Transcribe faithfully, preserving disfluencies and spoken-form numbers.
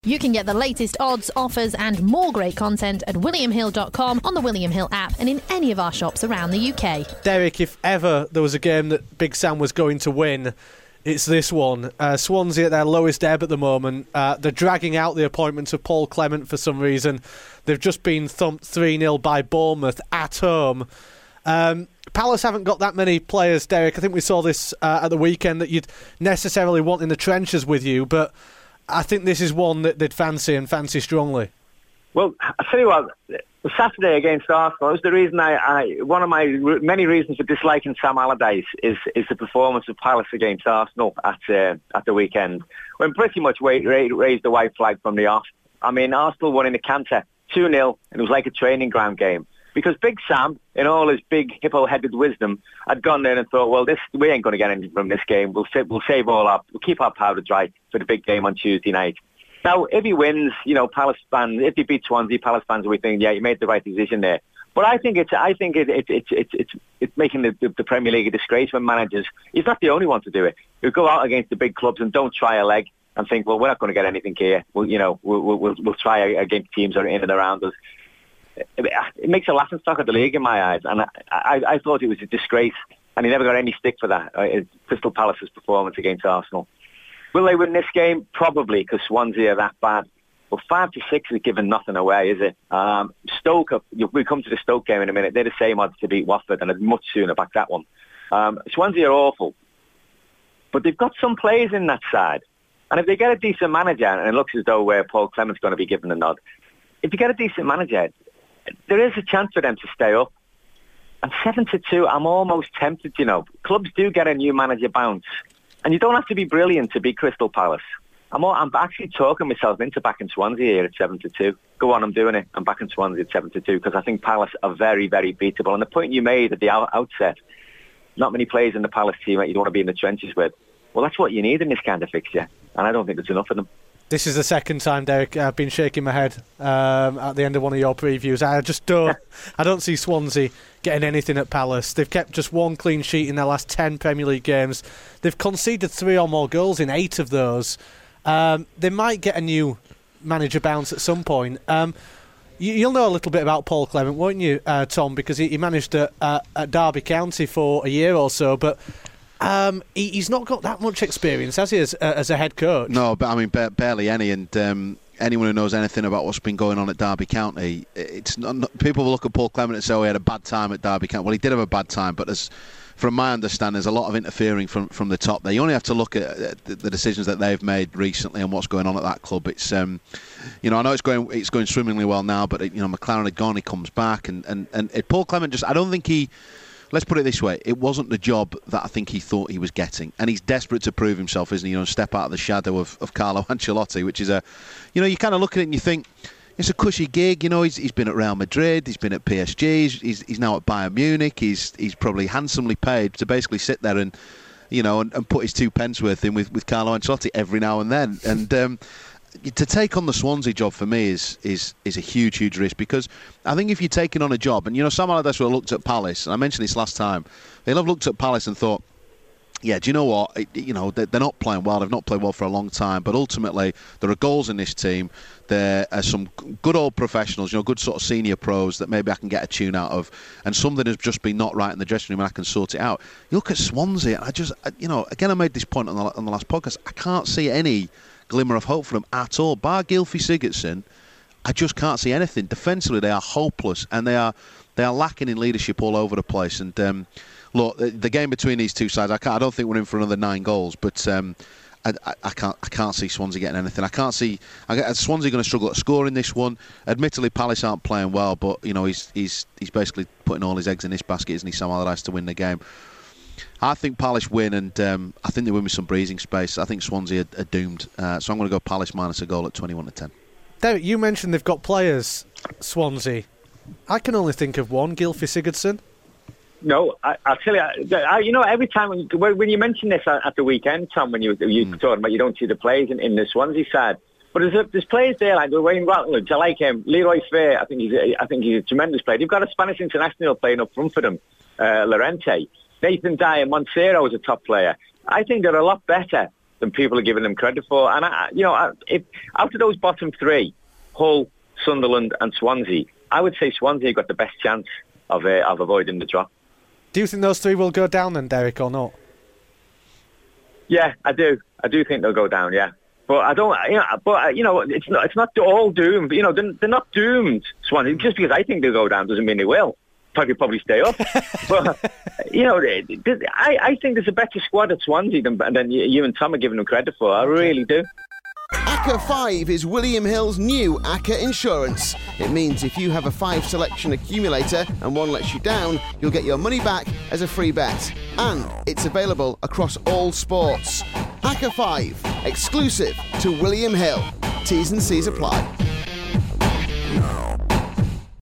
You can get the latest odds, offers and more great content at william hill dot com, on the William Hill app and in any of our shops around the U K. Derek, if ever there was a game that Big Sam was going to win, it's this one. Uh, Swansea at their lowest ebb at the moment. Uh, they're dragging out the appointment of Paul Clement for some reason. They've just been thumped three nil by Bournemouth at home. Um, Palace haven't got that many players, Derek. I think we saw this uh, at the weekend that you'd necessarily want in the trenches with you, but I think this is one that they'd fancy and fancy strongly. Well, I tell you what, the Saturday against Arsenal was the reason I, I one of my re- many reasons for disliking Sam Allardyce is is the performance of Palace against Arsenal at uh, at the weekend, when pretty much ra- ra- raised the white flag from the off. I mean, Arsenal won in a canter two nil, and it was like a training ground game. Because Big Sam, in all his big hippo-headed wisdom, had gone there and thought, well, this we ain't going to get anything from this game. We'll save, we'll save all our, we'll keep our powder dry for the big game on Tuesday night. Now, if he wins, you know, Palace fans, if he beats Swansea, Palace fans will be thinking, yeah, you made the right decision there. But I think it's, I think it, it, it, it, it's, it's making the, the, the Premier League a disgrace when managers. He's not the only one to do it. Who go out against the big clubs and don't try a leg and think, well, we're not going to get anything here. Well, you know, we'll, we'll, we'll try against teams that are in and around us. It makes a laughing stock of the league in my eyes, and I, I, I thought it was a disgrace, and he never got any stick for that. Uh, Crystal Palace's performance against Arsenal. Will they win this game? Probably, because Swansea are that bad. But five to six is giving nothing away, is it? Um, Stoke, we come to the Stoke game in a minute. They're the same odds to beat Watford, and I'd much sooner back that one. Um, Swansea are awful, but they've got some players in that side, and if they get a decent manager, and it looks as though where Paul Clement's going to be given the nod, if you get a decent manager, there is a chance for them to stay up. And seven to two, I'm almost tempted, you know. Clubs do get a new manager bounce. And you don't have to be brilliant to beat Crystal Palace. I'm all, I'm actually talking myself into backing Swansea here at seven to two. Go on, I'm doing it. I'm backing Swansea at seven to two because I think Palace are very, very beatable. And the point you made at the out- outset, not many players in the Palace team that you don't want to be in the trenches with. Well, that's what you need in this kind of fixture. And I don't think there's enough of them. This is the second time, Derek, I've been shaking my head um, at the end of one of your previews. I just don't I don't see Swansea getting anything at Palace. They've kept just one clean sheet in their last ten Premier League games. They've conceded three or more goals in eight of those. Um, they might get a new manager bounce at some point. Um, you, you'll know a little bit about Paul Clement, won't you, uh, Tom? Because he, he managed at, uh, at Derby County for a year or so, but Um, he, he's not got that much experience, has he, as, uh, as a head coach? No, but I mean, ba- barely any. And um, anyone who knows anything about what's been going on at Derby County, it's not, not, people will look at Paul Clement and say, oh, he had a bad time at Derby County. Well, he did have a bad time, but there's, from my understanding, there's a lot of interfering from, from the top there. You only have to look at the, the decisions that they've made recently and what's going on at that club. It's, um, you know, I know it's going it's going swimmingly well now, but, it, you know, McLaren had gone, he comes back, and, and, and it, Paul Clement just, I don't think he... Let's put it this way, it wasn't the job that I think he thought he was getting. And he's desperate to prove himself, isn't he? You know, step out of the shadow of, of Carlo Ancelotti, which is a... You know, you kind of look at it and you think, it's a cushy gig, you know, he's he's been at Real Madrid, he's been at P S G, he's, he's, he's now at Bayern Munich, he's he's probably handsomely paid to basically sit there and, you know, and, and put his two pence worth in with, with Carlo Ancelotti every now and then. And... Um, to take on the Swansea job for me is is is a huge, huge risk, because I think if you're taking on a job, and you know, Sam Allardyce will have looked at Palace, and I mentioned this last time, they'll have looked at Palace and thought, yeah, do you know what? It, you know, they're, they're not playing well. They've not played well for a long time, but ultimately there are goals in this team. There are some good old professionals, you know, good sort of senior pros that maybe I can get a tune out of, and something has just been not right in the dressing room and I can sort it out. You look at Swansea, and I just, you know, again, I made this point on the, on the last podcast, I can't see any glimmer of hope for them at all. Bar Gylfi Sigurdsson, I just can't see anything. Defensively, they are hopeless, and they are they are lacking in leadership all over the place. And um, look, the, the game between these two sides, I, can't, I don't think we're in for another nine goals, but um, I, I, I can't I can't see Swansea getting anything. I can't see I, Swansea going to struggle to score in this one. Admittedly, Palace aren't playing well, but you know, he's he's he's basically putting all his eggs in this basket, isn't he, Sam Allardyce, to win the game. I think Palace win, and um, I think they win with some breathing space. I think Swansea are, are doomed. Uh, so I'm going to go Palace minus a goal at twenty-one to ten. Derek, you mentioned they've got players, Swansea. I can only think of one, Gylfi Sigurdsson. No, I, I'll tell you, I, you know, every time when you, when you mention this at, at the weekend, Tom, when you, you mm. talking about you don't see the players in, in the Swansea side, but there's, a, there's players there like Wayne Rutledge, I like him, Leroy Fair, I think he's a, I think he's a tremendous player. You've got a Spanish international playing up front for them, uh, Llorente. Nathan Dyer, Montero is a top player. I think they're a lot better than people are giving them credit for. And I, you know, I, if out of those bottom three, Hull, Sunderland, and Swansea, I would say Swansea got the best chance of uh, of avoiding the drop. Do you think those three will go down then, Derek, or not? Yeah, I do. I do think they'll go down. Yeah, but I don't. You know, but you know, it's not. It's not all doomed. You know, they're, they're not doomed. Swansea. Just because I think they'll go down doesn't mean they will. Probably probably stay up. But you know, I, I think there's a better squad at Swansea than than you and Tom are giving them credit for. I really do. A C C A five is William Hill's new A C C A Insurance. It means if you have a five selection accumulator and one lets you down, you'll get your money back as a free bet. And it's available across all sports. A C C A five, exclusive to William Hill. T's and C's apply.